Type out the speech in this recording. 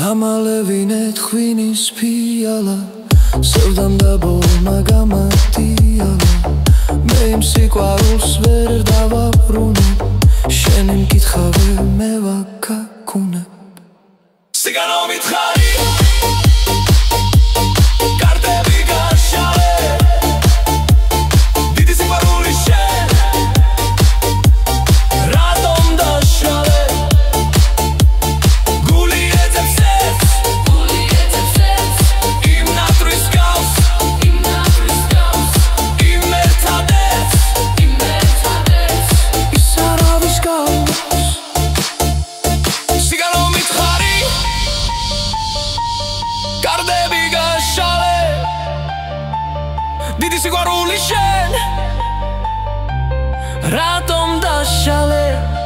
გამალევინე თქვინის ფიალა სევდამ და ბოლმა გამატიალა მე იმ სიყვარულს ვერ დავაბრუნებ შენი მკითხავე მე ვაგაგუნებ სიგანო მითხარი კარტები გაშალე დიდი სიყვარული შენ რატომ დაშალე გული ეძებს იმ ნატრის გავს იმ ერთადებს ის არავის გავს სიგანო მითხარი კარტები გაშალე დიდი სიყვარული შენ რატომ დაშალე